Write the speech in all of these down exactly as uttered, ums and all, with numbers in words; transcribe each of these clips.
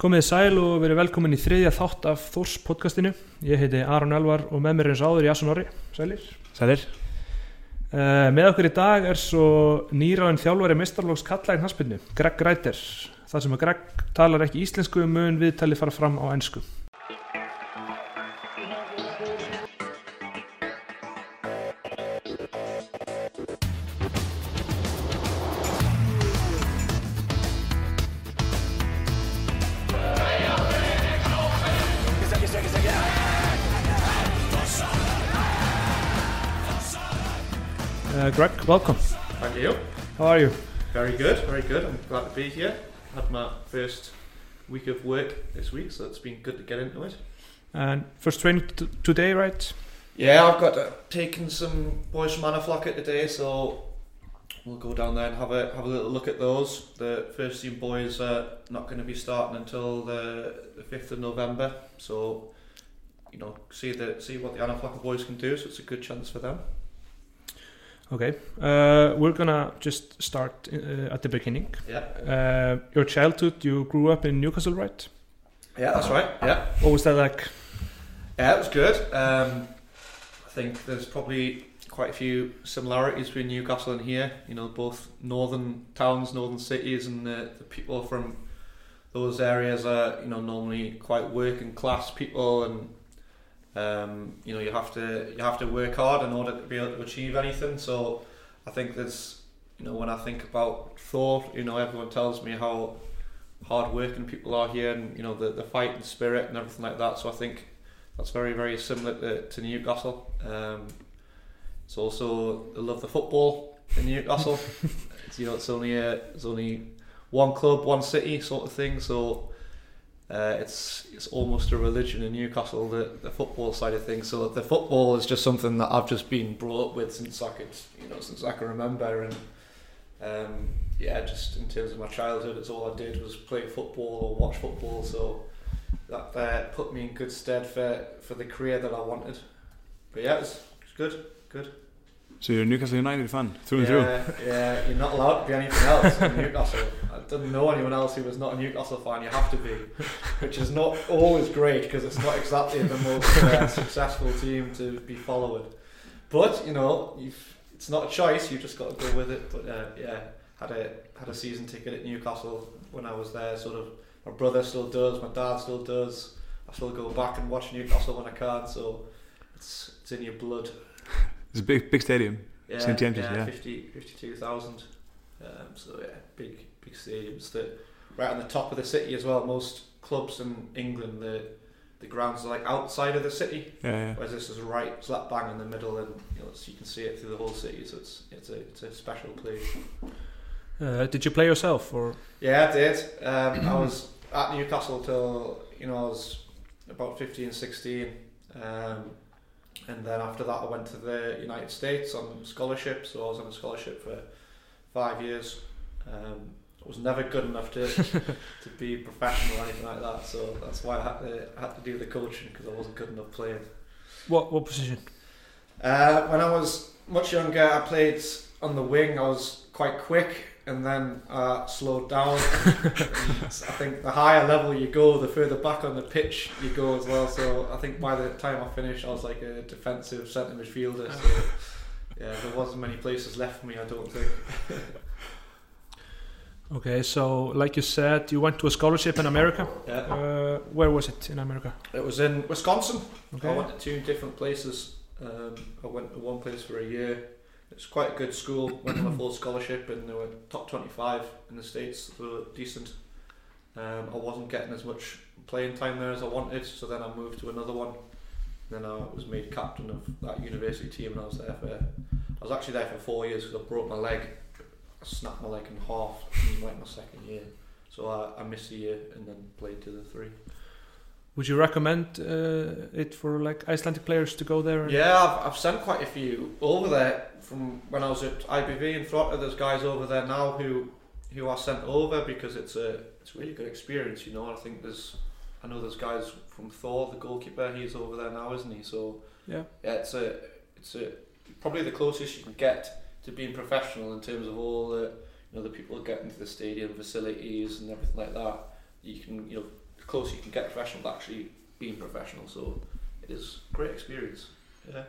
Komið sæl og verið velkomin í þriðja þátt af Þórs podcastinu. Ég heiti Aron Elvar og með mér eins áður Jason Orri. Sælir. Sælir. Uh, með okkur í dag er svo nýráðinn þjálfari meistaraflokks karla í knattspyrnu, Greg Reiter. Það sem að Greg talar ekki íslensku mun viðtalið fara fram á ensku. Uh, Greg, welcome. Thank you. How are you? Very good, very good. I'm glad to be here. Had my first week of work this week, so it's been good to get into it. And first training t- today, right? Yeah, I've got uh, taken some boys from Anaflaka today, so we'll go down there and have a have a little look at those. The first team boys are not going to be starting until the the fifth of November, so you know, see the see what the Anaflaka boys can do. So it's a good chance for them. Okay, uh, we're gonna just start uh, at the beginning. Yeah. Uh, your childhood, you grew up in Newcastle, right? Yeah, that's right. Yeah. What was that like? Yeah, it was good. Um, I think there's probably quite a few similarities between Newcastle and here. You know, both northern towns, northern cities, and the, the people from those areas are, you know, normally quite working class people, and um, you know, you have to you have to work hard in order to be able to achieve anything. So I think there's, you know, when I think about thought, you know, everyone tells me how hard working people are here, and you know, the the fighting spirit and everything like that. So I think that's very very similar to, to Newcastle. Um, it's also I love the football in Newcastle. It's, you know, it's only a, it's only one club, one city sort of thing. So uh, it's it's almost a religion in Newcastle, the the football side of things. So the football is just something that I've just been brought up with since I could, you know, since I can remember. And um, yeah, just in terms of my childhood, it's all I did was play football or watch football. So that uh, put me in good stead for, for the career that I wanted. But yeah, it was, it was good, good. So you're a Newcastle United fan, through yeah, and through? Yeah, you're not allowed to be anything else in Newcastle. I didn't know anyone else who was not a Newcastle fan. You have to be, which is not always great because it's not exactly the most uh, successful team to be following. But, you know, you've, it's not a choice, you've just got to go with it. But uh, yeah, had a had a season ticket at Newcastle when I was there, sort of. My brother still does, my dad still does. I still go back and watch Newcastle when I can, so it's it's in your blood. It's a big big stadium. Yeah, Saint James's, yeah, yeah. fifty, fifty-two thousand. Um, so yeah, big big stadiums. The, right on the top of the city as well. Most clubs in England, the the grounds are like outside of the city, Yeah, yeah. whereas this is right slap bang in the middle, and you know, so you can see it through the whole city. So it's it's a it's a special place. Uh, did you play yourself or? Yeah, I did. Um, I was at Newcastle till, you know, I was about fifteen, sixteen, um, and then after that I went to the United States on scholarship. So I was on a scholarship for five years. Um, I was never good enough to to be professional or anything like that. So that's why I had to had to do the coaching, because I wasn't good enough playing. What What position? Uh, when I was much younger, I played on the wing. I was quite quick, and then uh, slowed down. I think the higher level you go, the further back on the pitch you go as well. So I think by the time I finished, I was like a defensive centre midfielder. So yeah, there wasn't many places left for me, I don't think. Okay, so like you said, you went to a scholarship in America. Yeah. Uh, where was it in America? It was in Wisconsin. Okay. I went to two different places. Um, I went to one place for a year. It's quite a good school. Went on a full scholarship, and they were top twenty-five in the States, so decent. Um, I wasn't getting as much playing time there as I wanted, so then I moved to another one. Then I was made captain of that university team, and I was there for. I was actually there for four years because I broke my leg. I snapped my leg in half in like my second year, so I, I missed a year and then played to the three. Would you recommend uh, it for like Icelandic players to go there? Yeah, I've, I've sent quite a few over there from when I was at I B V in Throtta. There's guys over there now who who I sent over because it's a it's a really good experience, you know. I think there's I know there's guys from Thor, the goalkeeper. He's over there now, isn't he? So yeah, yeah, it's a it's a probably the closest you can get to being professional in terms of all the, you know, the people getting to the stadium facilities and everything like that. You can, you know, the closer you can get professional to actually being professional. So it is a great experience. Yeah.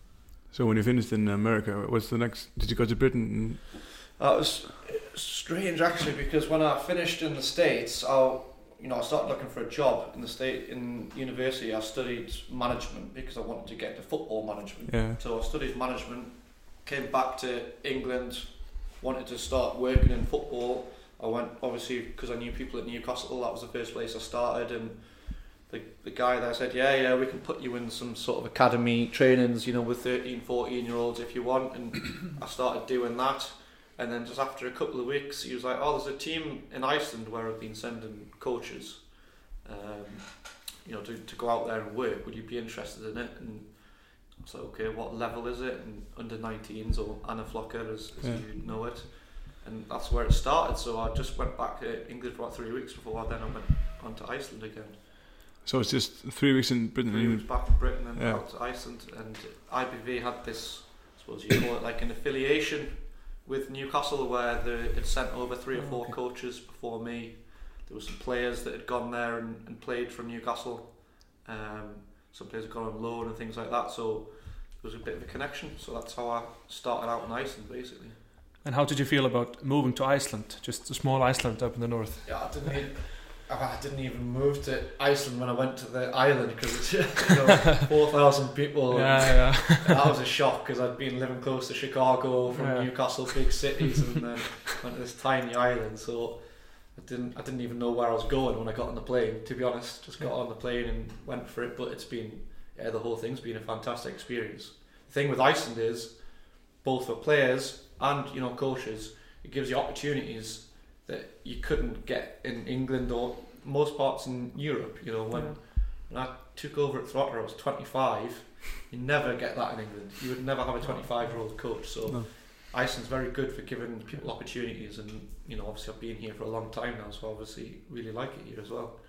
So when you finished in America, what's the next? Did you go to Britain? That was strange actually, because when I finished in the States, I, you know, I started looking for a job in the state in university. I studied management because I wanted to get into football management. Yeah. So I studied management, came back to England, wanted to start working in football. I went obviously because I knew people at Newcastle. That was the first place I started, and the the guy there said, yeah, yeah, we can put you in some sort of academy trainings, you know, with thirteen, fourteen year olds if you want. And I started doing that. And then just after a couple of weeks, he was like, oh, there's a team in Iceland where I've been sending coaches, um, you know, to, to go out there and work. Would you be interested in it? And I was like, okay, what level is it? And under nineteens, or Anna Flocker, as, as yeah. you know it. And that's where it started. So I just went back to England for about three weeks before then I went on to Iceland again. So it's just three weeks in Britain. Three weeks back in Britain and yeah. out to Iceland. And I B V had this, I suppose you call it like an affiliation with Newcastle, where they had sent over three or four okay. coaches before me. There were some players that had gone there and, and played from Newcastle. Um, some players had gone on loan and things like that. So there was a bit of a connection. So that's how I started out in Iceland, basically. And how did you feel about moving to Iceland? Just a small Iceland up in the north. Yeah, I didn't even, I didn't even move to Iceland when I went to the island, because it's, you know, four thousand people. Yeah, yeah. That was a shock, because I'd been living close to Chicago, from yeah. Newcastle, big cities, and then went to this tiny island. So I didn't, I didn't even know where I was going when I got on the plane. To be honest, just got on the plane and went for it. But it's been, yeah, the whole thing's been a fantastic experience. The thing with Iceland is, both for players and, you know, coaches, it gives you opportunities that you couldn't get in England or most parts in Europe. You know, when, yeah. when I took over at Throtter, I was twenty-five. You never get that in England. You would never have a twenty-five year old coach. So no. Iceland's very good for giving people opportunities, and, you know, obviously I've been here for a long time now, so obviously really like it here as well.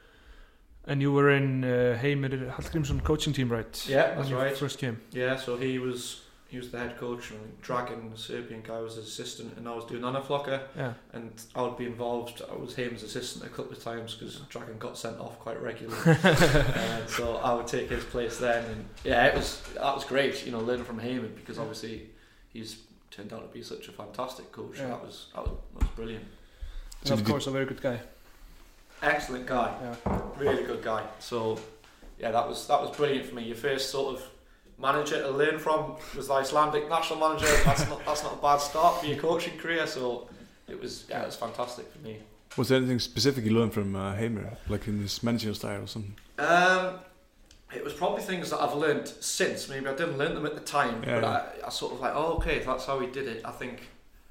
And you were in uh, Heimir Hallgrímsson coaching team, right? Yeah, that's right. First came. Yeah, so he was he was the head coach, and Dragan, the Serbian guy, was his assistant, and I was doing Anna Flocker. Yeah. And I would be involved. I was Heim's assistant a couple of times because Dragan got sent off quite regularly. uh, so I would take his place then, and yeah, it was that was great. You know, learning from Heim, because obviously he's turned out to be such a fantastic coach. Yeah. That was that was that was brilliant. And of course, a very good guy. Excellent guy. Yeah. Really good guy. So yeah, that was that was brilliant for me. Your first sort of manager to learn from was the Icelandic national manager. That's not that's not a bad start for your coaching career. So it was yeah, it was fantastic for me. Was there anything specific you learned from uh, Heimir, like in his managerial style or something? Um, it was probably things that I've learned since. Maybe I didn't learn them at the time, yeah, but yeah. I, I sort of like, oh, okay, that's how he did it. I think,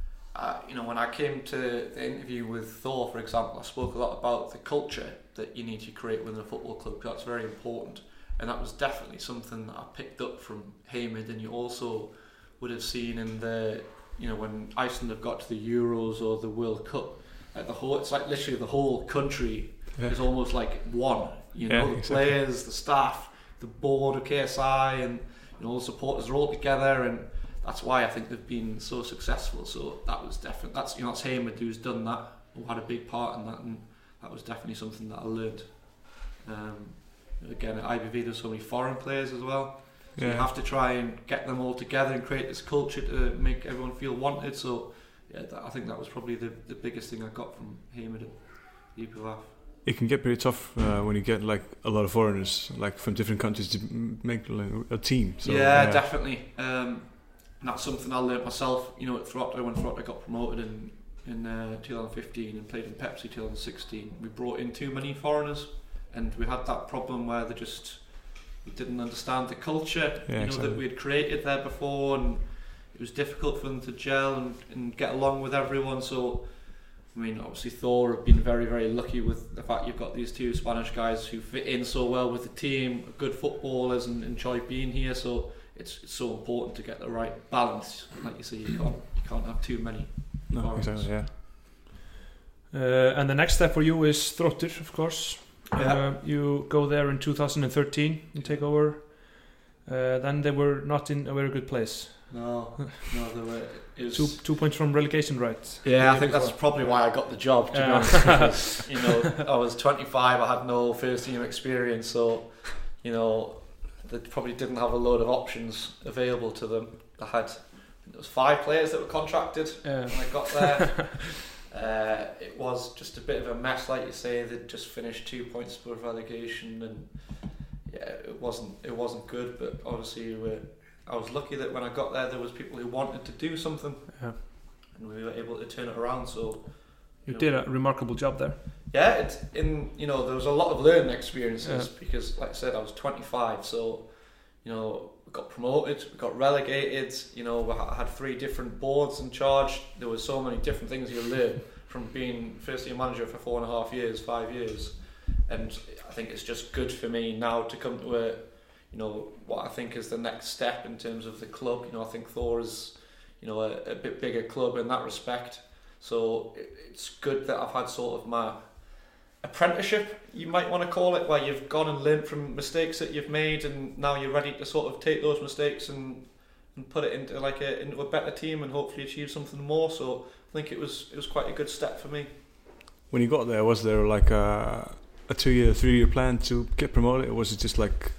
uh, you know, when I came to the interview with Thor, for example, I spoke a lot about the culture that you need to create within a football club. That's very important, and that was definitely something that I picked up from Heimir. And you also would have seen in the, you know, when Iceland have got to the Euros or the World Cup, like the whole, it's like literally the whole country yeah. is almost like one. You know, yeah, the exactly. players, the staff, the board of K S I, and, you know, all the supporters are all together, and that's why I think they've been so successful. So that was definitely, that's, you know, that's Heimir who's done that, who had a big part in that, and that was definitely something that I learned. Um, again, at I B V there's so many foreign players as well, so yeah. you have to try and get them all together and create this culture to make everyone feel wanted. So yeah, that, I think that was probably the, the biggest thing I got from Heimir at U P V A F. It can get pretty tough uh, when you get like a lot of foreigners, like from different countries, to make like, a team. So, yeah, yeah, definitely. Um, and that's something I learnt myself. You know, at Throtter, when Throtter got promoted in in uh, twenty fifteen and played in Pepsi twenty sixteen, we brought in too many foreigners, and we had that problem where they just we didn't understand the culture, yeah, you know, exactly. that we had created there before, and it was difficult for them to gel and, and get along with everyone. So, I mean, obviously Thor have been very, very lucky with the fact you've got these two Spanish guys who fit in so well with the team, good footballers, and enjoy being here. So it's, it's so important to get the right balance. Like you say, you can't you can't have too many. No, foreigners. exactly, yeah. Uh, and the next step for you is Throtter, of course. Yeah. Uh, you go there in two thousand thirteen and take over. Uh, then they were not in a very good place. No, no, they were It was, Two two points from relegation, right? yeah, I The think year that's probably why I got the job. To Yeah. be honest, because, you know, I was twenty-five. I had no first team experience, so you know, they probably didn't have a load of options available to them. I had there was five players that were contracted Yeah. when I got there. uh, it was just a bit of a mess, like you say. They'd just finished two points above relegation, and yeah, it wasn't it wasn't good. But obviously, we were, I was lucky that when I got there, there was people who wanted to do something, Yeah. and we were able to turn it around. So You know, did a remarkable job there. yeah, it's in you know there was a lot of learning experiences Yeah. because, like I said, I was twenty-five, so you know we got promoted, we got relegated. You know, we ha- had three different boards in charge. There were so many different things you learn from being first year manager for four and a half years, five years, and I think it's just good for me now to come to a you know what I think is the next step in terms of the club. You know, I think Thor is you know a, a bit bigger club in that respect. So it, it's good that I've had sort of my apprenticeship, you might want to call it, where you've gone and learned from mistakes that you've made, and now you're ready to sort of take those mistakes and and put it into like a into a better team and hopefully achieve something more. So I think it was it was quite a good step for me. When you got there, was there like a, a two-year, three-year plan to get promoted, or was it just like?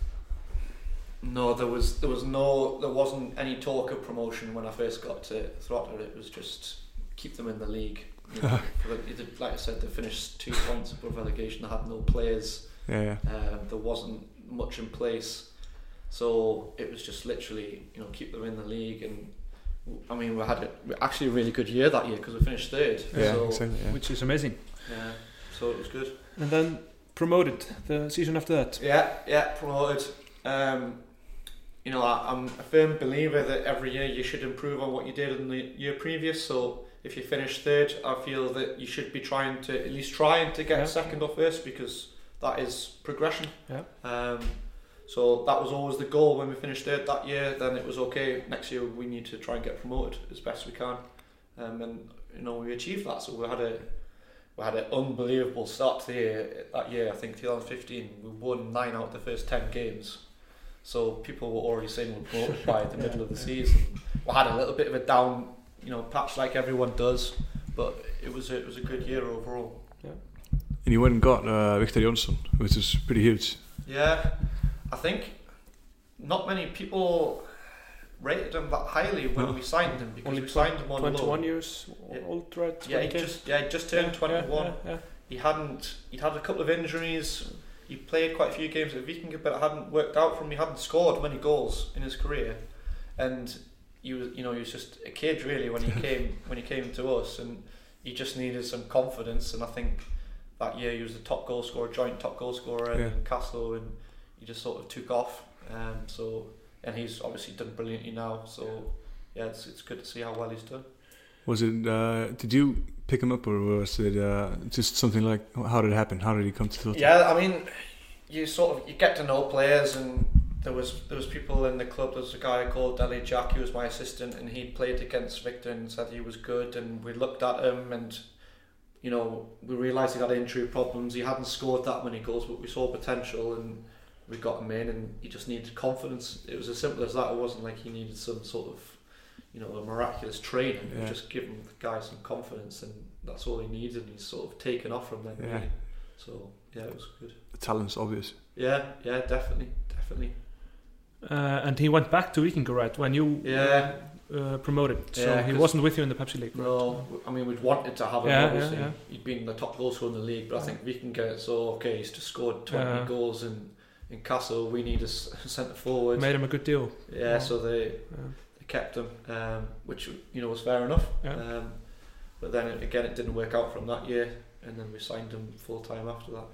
No, there was there was no there wasn't any talk of promotion when I first got to Throttle. It was just keep them in the league. You know, for the, like I said, they finished two points above relegation. They had no players. Yeah, yeah. Um, there wasn't much in place, so it was just literally, you know, keep them in the league. And I mean, we had a, actually a really good year that year because we finished third. Yeah, so, exactly. Yeah. Which is amazing. yeah, so it was good. And then promoted the season after that. Yeah, yeah, promoted. Um, you know, I, I'm a firm believer that every year you should improve on what you did in the year previous. So if you finish third, I feel that you should be trying to at least trying to get Yeah. second or first, because that is progression. Yeah. Um, so that was always the goal when we finished third that year. Then it was okay. Next year we need to try and get promoted as best we can, um, and you know we achieved that. So we had a we had an unbelievable start to the year that year. I think twenty fifteen we won nine out of the first ten games. So people were already saying we're promoted by the middle of the season. We had a little bit of a down, you know, patch like everyone does, but it was a, it was a good year overall. And you went and got uh, Victor Jonsson, which is pretty huge. Yeah, I think not many people rated him that highly when No. we signed him, because Only we signed him on twenty-one loan. years Yeah. old, right? Yeah, he when just yeah he just turned Yeah, twenty-one. Yeah, yeah, yeah. He hadn't he'd had a couple of injuries. He played quite a few games at Viking, but it hadn't worked out for him. He hadn't scored many goals in his career, and he was you know he was just a kid really when he came when he came to us, and he just needed some confidence. And I think that year he was the top goal scorer, joint top goal scorer in Yeah. Castle, and he just sort of took off. Um, so and he's obviously done brilliantly now. So yeah, it's it's good to see how well he's done. Was it? Uh, did you pick him up, or was it uh, just something like? How did it happen? How did he come to Tottenham? Yeah, I mean, you sort of you get to know players, and there was there was people in the club. There was a guy called Ellie Jack, who was my assistant, and he played against Victor and said he was good. And we looked at him, and you know we realised he had injury problems. He hadn't scored that many goals, but we saw potential, and we got him in. And he just needed confidence. It was as simple as that. It wasn't like he needed some sort of you know a miraculous training. Yeah. Just give him the guy some confidence, and that's all he needed. And he's sort of taken off from then. Yeah. Really. So yeah, it was good. The talent's obvious. Yeah, yeah, definitely, definitely. Uh, and he went back to Viking, right, when you Yeah. uh, promoted. So Yeah, he 'cause- wasn't with you in the Pepsi League. Right? No, I mean we'd wanted to have him. Yeah, obviously, yeah, yeah. he'd been the top goal scorer in the league, but I think Viking get it. So okay, he's just scored twenty Yeah. goals in in Castle. We need a s- centre forward. Made him a good deal. Yeah, Yeah. so they Yeah. they kept him, um, which you know was fair enough. Yeah. Um, but then it, again, it didn't work out from that year, and then we signed him full time after that.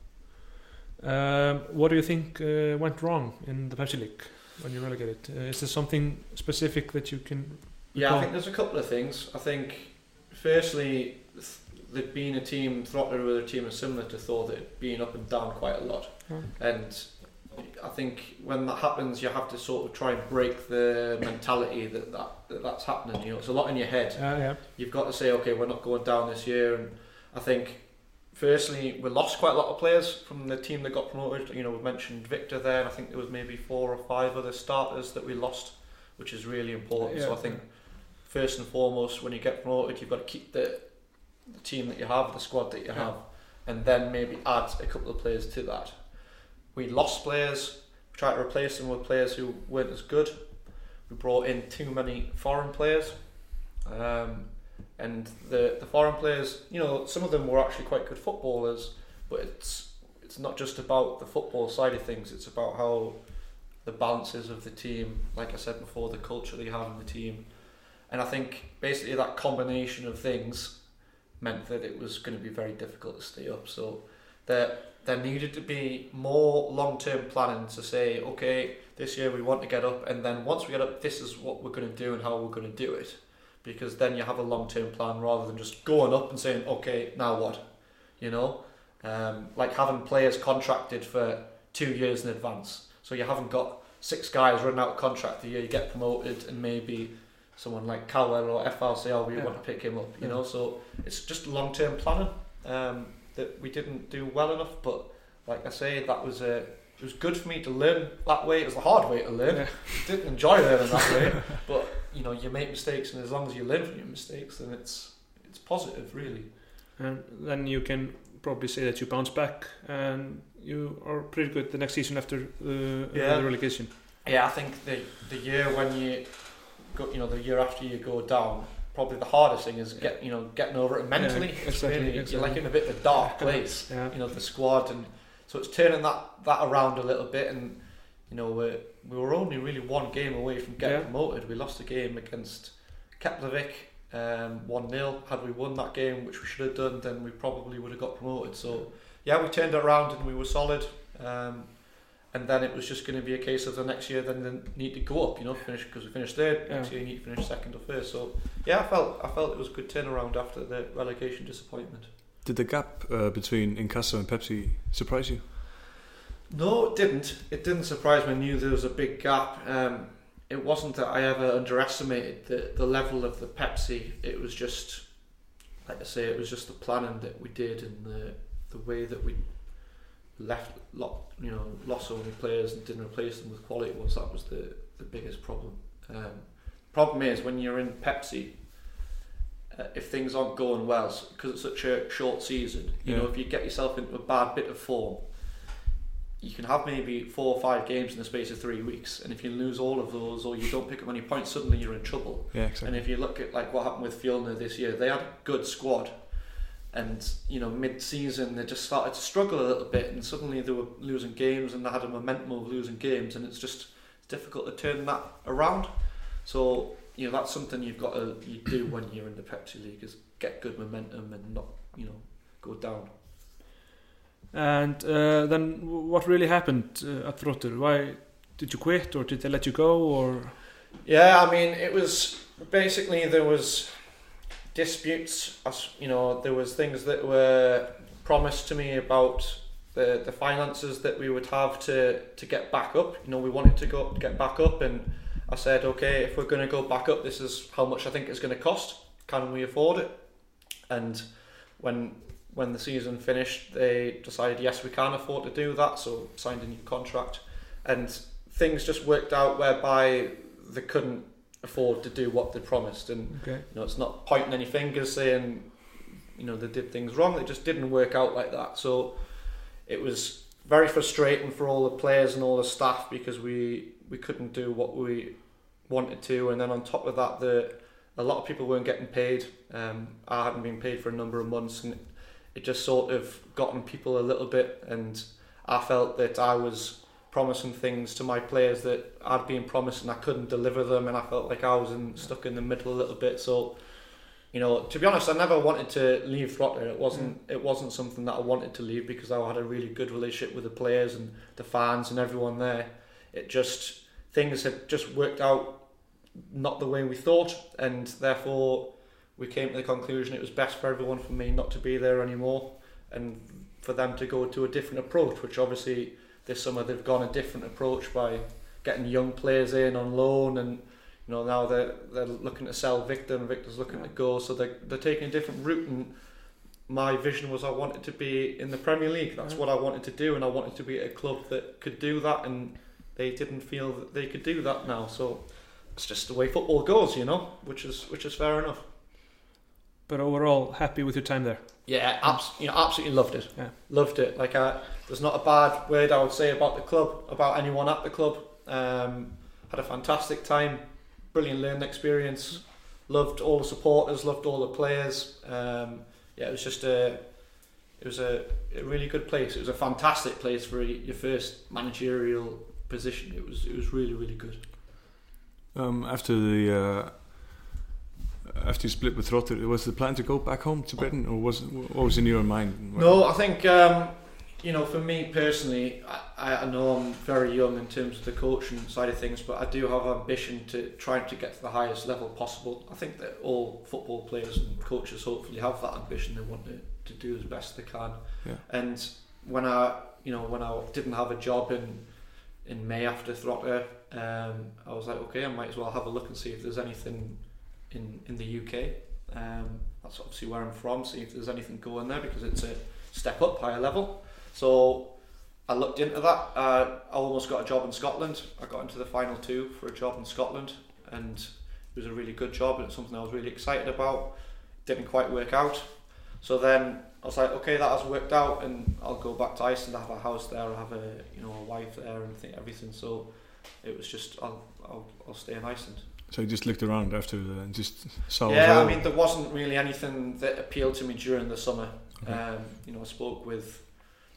Um, what do you think uh, went wrong in the Pepsi League when you relegated? Uh, is there something specific that you can? Yeah, I recall? think there's a couple of things. I think, firstly, th- they'd been a team, Throttle were a team similar to Thor, that had been up and down quite a lot. Oh. And I think when that happens, you have to sort of try and break the mentality that, that, that that's happening. You know, it's a lot in your head. Uh, yeah. You've got to say, okay, we're not going down this year. And I think, firstly, we lost quite a lot of players from the team that got promoted. You know, we mentioned Victor there, and I think there was maybe four or five other starters that we lost, which is really important. Yeah. So I think first and foremost, when you get promoted, you've got to keep the, the team that you have, the squad that you Yeah. have, and then maybe add a couple of players to that. We lost players, we tried to replace them with players who weren't as good. We brought in too many foreign players, um, and the the foreign players, you know, some of them were actually quite good footballers, but it's it's not just about the football side of things. It's about how the balances of the team, like I said before, the culture they have in the team, and I think basically that combination of things meant that it was going to be very difficult to stay up. So there there needed to be more long-term planning to say, okay, this year we want to get up, and then once we get up, this is what we're going to do and how we're going to do it, because then you have a long-term plan rather than just going up and saying, okay, now what, you know, um, like having players contracted for two years in advance. So you haven't got six guys running out of contract the year you get promoted, and maybe someone like Cowell or F L say, oh, we Yeah. want to pick him up, you Yeah. know. So it's just long-term planning um, that we didn't do well enough. But like I say, that was a it was good for me to learn that way. It was the hard way to learn. Yeah. Didn't enjoy learning that way, but you know, you make mistakes, and as long as you learn from your mistakes, then it's it's positive, really. And then you can probably say that you bounce back and you are pretty good the next season after the, uh, Yeah. the relegation. Yeah, I think the the year when you go, you know, the year after you go down, probably the hardest thing is get you know getting over it mentally. Yeah, It's exactly, really, exactly. You're like in a bit of a dark place, Yeah. you know, the squad, and so it's turning that that around a little bit. And you know, we we were only really one game away from getting Yeah. promoted. We lost a game against Keflavik, um, one nil. Had we won that game, which we should have done, then we probably would have got promoted. So yeah, we turned it around and we were solid. Um, and then it was just going to be a case of the next year then they need to go up, you know, finish, because we finished third. Next Yeah. year you need to finish second or first. So yeah, I felt I felt it was a good turnaround after the relegation disappointment. Did the gap uh, between Inkasso and Pepsi surprise you? No, it didn't. It didn't surprise me. I knew there was a big gap. Um, it wasn't that I ever underestimated the, the level of the Pepsi. It was just, like I say, it was just the planning that we did and the the way that we left, lot, you know, lost so many players and didn't replace them with quality ones. That was the, the biggest problem. Um, problem is when you're in Pepsi, uh, if things aren't going well, because it's such a short season, you Yeah. know, if you get yourself into a bad bit of form, you can have maybe four or five games in the space of three weeks, and if you lose all of those or you don't pick up any points, suddenly you're in trouble. Yeah, exactly. And if you look at like what happened with Fjolnir this year, they had a good squad, and you know, mid-season they just started to struggle a little bit, and suddenly they were losing games, and they had a momentum of losing games, and it's just it's difficult to turn that around. So you know, that's something you've got to you do when you're in the Pepsi League, is get good momentum and not, you know, go down. And uh, then w- what really happened uh, at Þróttur? Why did you quit, or did they let you go, or? Yeah, I mean, it was basically there was disputes. As you know, there was things that were promised to me about the the finances that we would have to to get back up. You know, we wanted to go get back up, and I said, okay, if we're going to go back up, this is how much I think it's going to cost. Can we afford it? And when when the season finished, they decided yes, we can afford to do that. So signed a new contract, and things just worked out whereby they couldn't afford to do what they promised. And Okay. you know, it's not pointing any fingers saying, you know, they did things wrong. It just didn't work out like that. So it was very frustrating for all the players and all the staff, because we we couldn't do what we wanted to. And then on top of that, the a lot of people weren't getting paid. Um, I hadn't been paid for a number of months, and it just sort of got on people a little bit. And I felt that I was promising things to my players that I'd been promised, and I couldn't deliver them, and I felt like I was in, stuck in the middle a little bit. So, you know, to be honest, I never wanted to leave Þróttur. It wasn't it wasn't something that I wanted to leave, because I had a really good relationship with the players and the fans and everyone there. It just, things had just worked out not the way we thought, and therefore we came to the conclusion it was best for everyone, for me not to be there anymore, and for them to go to a different approach, which obviously this summer they've gone a different approach by getting young players in on loan, and you know, now they're they're looking to sell Victor, and Victor's looking to go, so they're, they're taking a different route. And my vision was I wanted to be in the Premier League. That's what I wanted to do, and I wanted to be at a club that could do that, and they didn't feel that they could do that now. So it's just the way football goes, you know, which is which is fair enough. But overall, happy with your time there? Yeah, abs- you know, absolutely loved it. Yeah. Loved it. Like, I, there's not a bad word I would say about the club, about anyone at the club. Um, had a fantastic time, brilliant learning experience. Loved all the supporters, loved all the players. Um, yeah, it was just a, it was a, a really good place. It was a fantastic place for your first managerial position. It was, it was really, really good. Um, after the uh, after you split with Rotter, was the plan to go back home to Britain, or was what was in your mind? No, I think um, you know, for me personally, I, I know I'm very young in terms of the coaching side of things, but I do have ambition to try to get to the highest level possible. I think that all football players and coaches hopefully have that ambition. They want to, to do as best they can. Yeah. And when I, you know, when I didn't have a job in in May after Throtter, um, I was like, okay, I might as well have a look and see if there's anything in in the U K. Um, that's obviously where I'm from. See if there's anything going there, because it's a step up, higher level. So I looked into that. Uh, I almost got a job in Scotland. I got into the final two for a job in Scotland, and it was a really good job, and it's something I was really excited about. Didn't quite work out. So then I was like, okay, that hasn't worked out, and I'll go back to Iceland. I have a house there. I have a you know a wife there, and think everything. So it was just I'll I'll, I'll stay in Iceland. So you just looked around after the, and just saw. Yeah, I mean, there wasn't really anything that appealed to me during the summer. Okay. Um, you know, I spoke with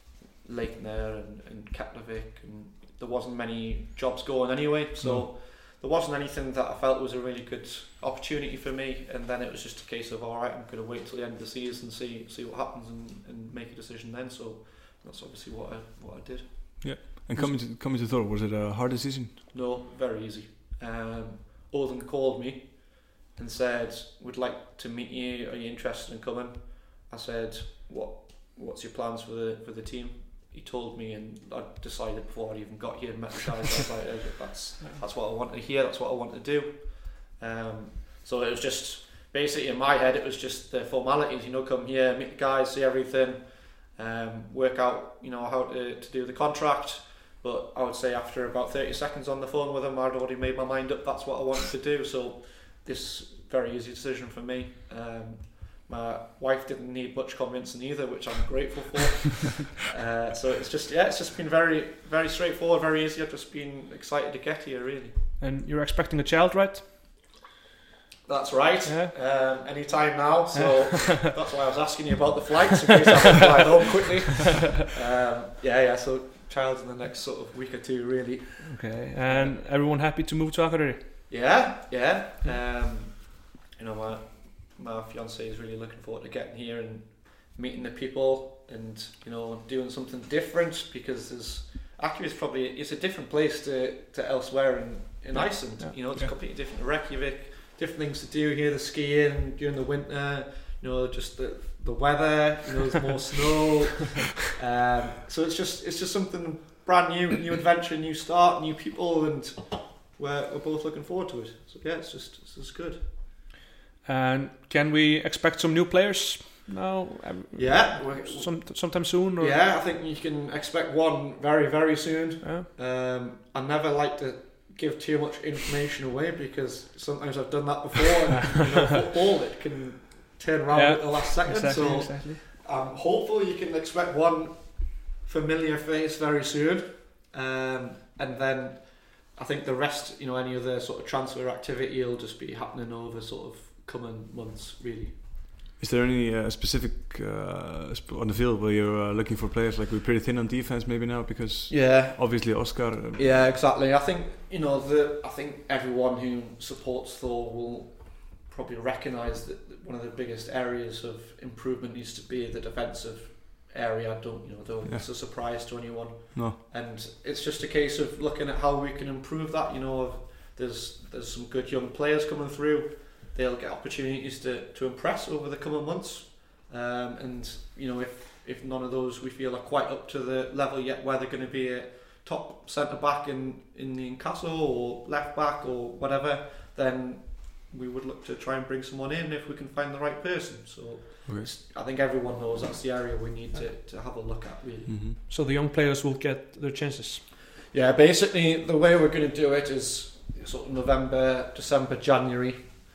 Leitner and, and Keflavik, and there wasn't many jobs going anyway, so no. there wasn't anything that I felt was a really good opportunity for me. And then it was just a case of, all right, I'm going to wait till the end of the season, see see what happens, and, and make a decision then. So that's obviously what I what I did. Yeah, and coming to coming to Thor, was it a hard decision? No, very easy. Um, Odin called me and said, "Would like to meet you. Are you interested in coming?" I said, "What? What's your plans for the for the team?" He told me, and I decided before I even got here and met the guys. I was like, "That's that's what I want to hear. That's what I want to do." Um, so it was just basically in my head, it was just the formalities. You know, come here, meet the guys, see everything, um, work out, you know, how to to do the contract. But I would say after about thirty seconds on the phone with him, I'd already made my mind up. That's what I wanted to do. So this very easy decision for me. Um, my wife didn't need much convincing either, which I'm grateful for. uh, so it's just yeah, it's just been very very straightforward, very easy. I've just been excited to get here, really. And you're expecting a child, right? That's right. Yeah. Um, any time now. So that's why I was asking you about the flights, in case I can fly home quickly. Um, yeah, yeah. So child in the next sort of week or two, really. Okay. And everyone happy to move to Akureyri? Yeah, yeah. Um, you know, my my fiance is really looking forward to getting here and meeting the people, and you know, doing something different, because there's Akureyri is probably it's a different place to, to elsewhere in, in yeah. Iceland. Yeah. You know, it's Yeah. completely different to Reykjavik. Different things to do here. The skiing during the winter. You know, just the the weather. You know, there's more snow. Um, so it's just it's just something brand new, new adventure, new start, new people, and we're we're both looking forward to it. So yeah, it's just it's just good. And can we expect some new players now? Um, Yeah, some sometime soon. Or? yeah. I think you can expect one very very soon. Yeah. Um, I never like to give too much information away, because sometimes I've done that before, and you know, football, it can turn around Yeah, at the last second. Exactly. So exactly. um, hopefully you can expect one familiar face very soon, um, and then I think the rest, you know, any other sort of transfer activity will just be happening over sort of coming months, really. Is there any uh, specific uh, sp- on the field where you're uh, looking for players? Like we're pretty thin on defense maybe now, because Yeah. obviously Oscar. Uh, Yeah, exactly. I think you know the. I think everyone who supports Thor will probably recognise that one of the biggest areas of improvement needs to be the defensive area. I don't you know don't Yeah. it's a surprise to anyone. No. And it's just a case of looking at how we can improve that. You know, there's there's some good young players coming through. They'll get opportunities to, to impress over the coming months. Um, and you know, if if none of those we feel are quite up to the level yet, where they're going to be a top centre back in in the Inkasso or left back or whatever, then we would look to try and bring someone in if we can find the right person. So Okay. I think everyone knows that's the area we need to, to have a look at, really. Mm-hmm. So the young players will get their chances. Yeah, basically the way we're going to do it is sort of November, December, January,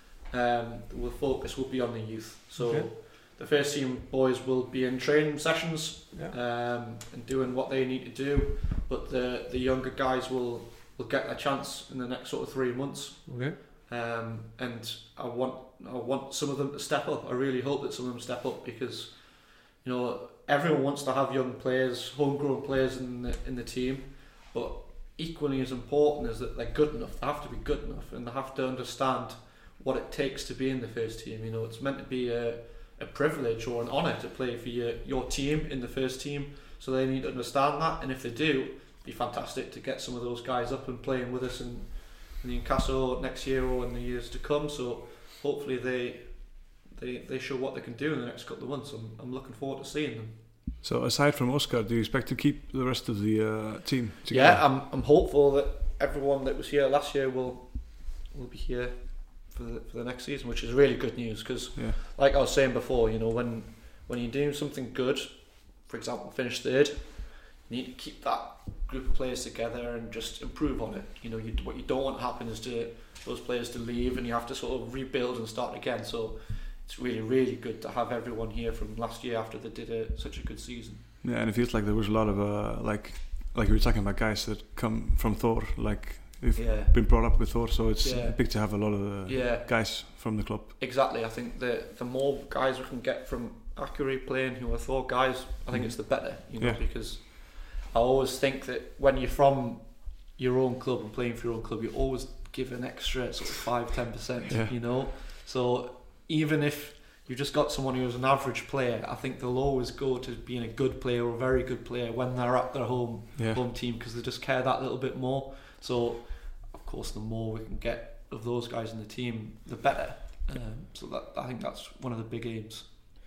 um, the focus will be on the youth. So Okay. the first team boys will be in training sessions Yeah. um, and doing what they need to do, but the the younger guys will will get a chance in the next sort of three months. Okay. Um, and I want I want some of them to step up. I really hope that some of them step up because, you know, everyone wants to have young players, homegrown players in the in the team, but equally as important is that they're good enough. They have to be good enough, and they have to understand what it takes to be in the first team. You know, it's meant to be a a privilege or an honour to play for your your team in the first team. So they need to understand that, and if they do, it'd be fantastic to get some of those guys up and playing with us in, in Newcastle next year or in the years to come. So hopefully they they they show what they can do in the next couple of months. I'm I'm looking forward to seeing them. So aside from Oscar, do you expect to keep the rest of the uh, team together? Yeah, I'm I'm hopeful that everyone that was here last year will will be here for the for the next season, which is really good news because, Yeah. like I was saying before, you know, when when you're doing something good, for example, finish third, you need to keep that group of players together and just improve on it. You know, you, what you don't want to happen is to those players to leave and you have to sort of rebuild and start again. So it's really, really good to have everyone here from last year after they did a, such a good season. Yeah, and it feels like there was a lot of uh, like like we were talking about guys that come from Thor, like they've Yeah. been brought up with Thor, so it's Yeah. big to have a lot of uh, Yeah. guys from the club. Exactly. I think the the more guys we can get from Akuri playing who are Thor guys, I think Mhm. it's the better, you know, Yeah. because I always think that when you're from your own club and playing for your own club, you always give an extra sort of five, ten percent, Yeah. you know. So even if you've just got someone who's an average player, I think they'll always go to being a good player or a very good player when they're at their home Yeah. home team because they just care that little bit more. So of course the more we can get of those guys in the team, the better. Um, so that I think that's one of the big aims.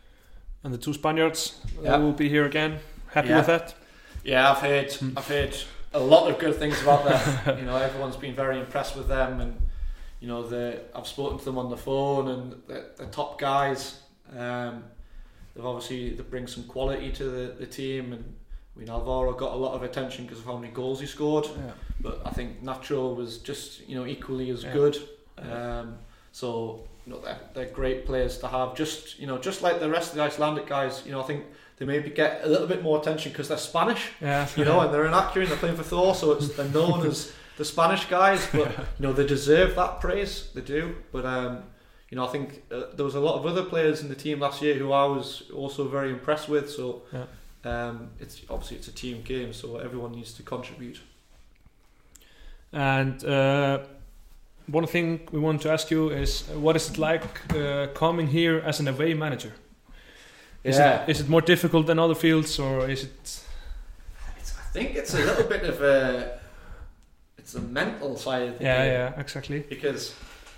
And the two Spaniards uh, Yeah. will be here again. Happy Yeah. with that? Yeah, I've heard Hmm. I've heard a lot of good things about them. You know, everyone's been very impressed with them, and you know, the I've spoken to them on the phone, and they're, they're top guys. Um, they've obviously they bring some quality to the, the team, and I mean Alvaro got a lot of attention because of how many goals he scored. Yeah. But I think Nacho was just, you know, equally as Yeah. good. Yeah. Um, so you know, they're, they're great players to have. Just you know, just like the rest of the Icelandic guys, you know, I think they maybe get a little bit more attention because they're Spanish, Yeah. you know, and they're in Akron and they're playing for Thor, so it's they're known as the Spanish guys. But you know, they deserve that praise. They do. But um, you know, I think uh, there was a lot of other players in the team last year who I was also very impressed with. So Yeah. um, it's obviously it's a team game, so everyone needs to contribute. And uh, one thing we want to ask you is, uh, what is it like uh, coming here as an away manager? Is, Yeah. it, is it more difficult than other fields, or is it? It's, I think it's a little bit of a it's a mental side of the Yeah, game. yeah, exactly. Because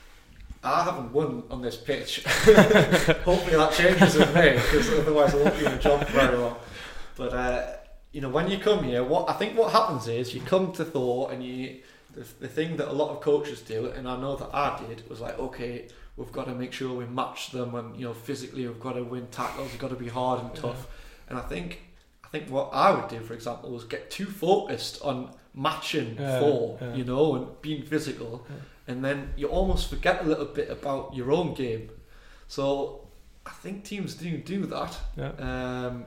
I haven't won on this pitch. Hopefully that changes in May, because otherwise I won't be in a job for very long. But uh, you know, when you come here, what I think what happens is you come to Thor and you the, the thing that a lot of coaches do, and I know that I did, was like, okay, we've got to make sure we match them, and you know, physically we've got to win tackles, we've got to be hard and tough. And I think I think what I would do, for example, was get too focused on matching Yeah, Thor, yeah. you know, and being physical, Yeah. and then you almost forget a little bit about your own game. So I think teams do do that. Yeah. Um,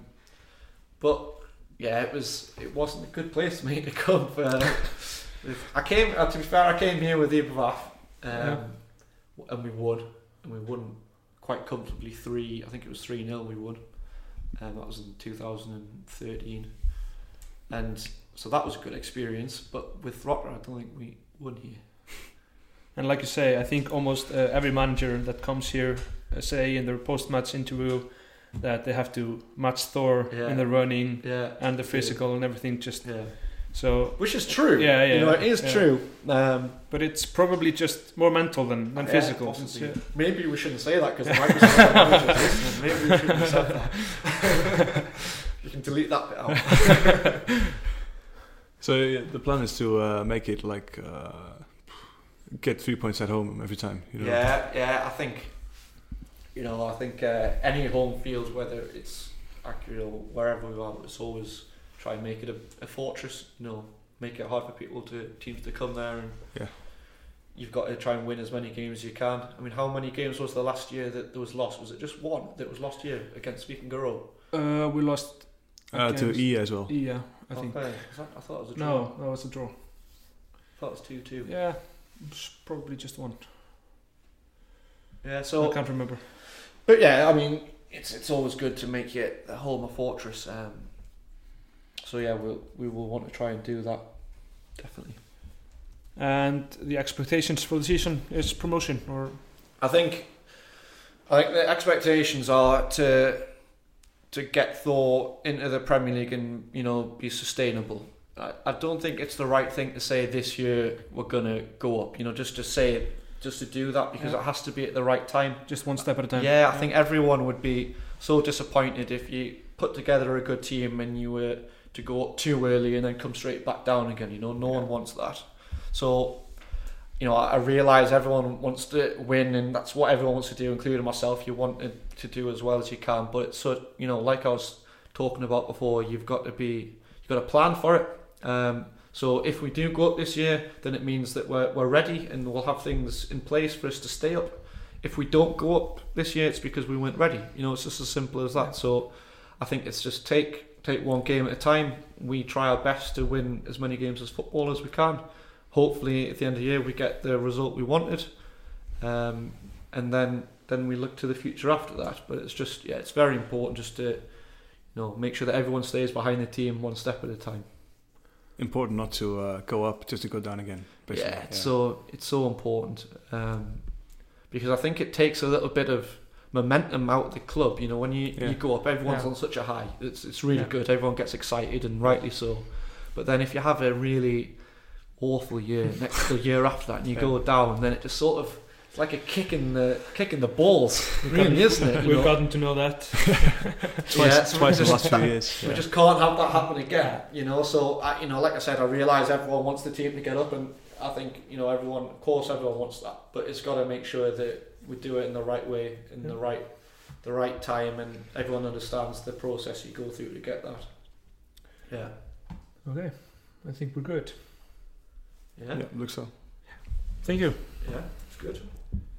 but yeah, it was it wasn't a good place for me to come. For, with, I came uh, to be fair, I came here with Ibrahim, um, Yeah. and we won, and we won quite comfortably. Three, I think it was three nil. We won, and that was in two thousand thirteen, and so that was a good experience. But with Rotter, I don't think we won here. And like you say, I think almost uh, every manager that comes here uh, say in their post-match interview that they have to match Thor Yeah. in the running Yeah, and the physical and everything. Just yeah, so, which is true. Yeah, yeah, you know, it is yeah. true. Um, but it's probably just more mental than, than Yeah, physical. possibly. It's, uh, Maybe we shouldn't say that because there might be some managers listening. Maybe we shouldn't have said that. You can delete that bit out. So uh, the plan is to uh, make it like uh, get three points at home every time. You know? Yeah, yeah. I think you know. I think uh, any home field, whether it's Akron or wherever we are, it's always try and make it a, a fortress. You know, make it hard for people to teams to come there and Yeah. you've got to try and win as many games as you can. I mean, how many games was there last year that there was lost? Was it just one that was lost year against Viking Garo? Uh, we lost Uh, to E as well. E, yeah, I think. Okay. Is that- I thought it was a draw. No, that was a draw. I thought it was two two. Yeah, it's probably just one. Yeah, so I can't remember. But yeah, I mean, it's it's always good to make it a home a fortress. Um, so yeah, we'll we will want to try and do that. Definitely. And the expectations for the season is promotion, or I think, I think the expectations are to to get Thor into the Premier League and, you know, be sustainable. I, I don't think it's the right thing to say this year we're gonna go up. You know, just to say it, just to do that because Yeah. it has to be at the right time. just one step at a time? Yeah, I think everyone would be so disappointed if you put together a good team and you were to go up too early and then come straight back down again. You know, no one wants that. So, you know, I, I realise everyone wants to win and that's what everyone wants to do, including myself. You want to, to do as well as you can, but it's so, you know, like I was talking about before, you've got to be, you've got to plan for it. Um, so if we do go up this year, then it means that we're we're ready and we'll have things in place for us to stay up. If we don't go up this year, it's because we weren't ready. You know, it's just as simple as that. Yeah. So I think it's just take take one game at a time. We try our best to win as many games as football as we can. Hopefully, at the end of the year, we get the result we wanted, um, and then then we look to the future after that. But it's just yeah, it's very important just to, you know, make sure that everyone stays behind the team one step at a time. Important not to uh, go up just to go down again. Basically. Yeah, it's so it's so important um, because I think it takes a little bit of momentum out of the club. You know, when you, Yeah. you go up, everyone's Yeah. on such a high. It's it's really Yeah. good. Everyone gets excited and rightly so. But then if you have a really awful year next the year after that and you Yeah. go down, then it just sort of it's like a kick in the kick in the balls, really, isn't it? You We've know? gotten to know that. Twice, Yeah, so twice in the just- last few years. We Yeah. just can't have that happen again, you know. So, I, you know, like I said, I realise everyone wants the team to get up, and I think, you know, everyone, of course, everyone wants that, but it's got to make sure that we do it in the right way, in the Yeah. right, the right time, and everyone understands the process you go through to get that. Yeah. Okay, I think we're good. Yeah. Yeah, looks so. Thank you. Yeah. It's good.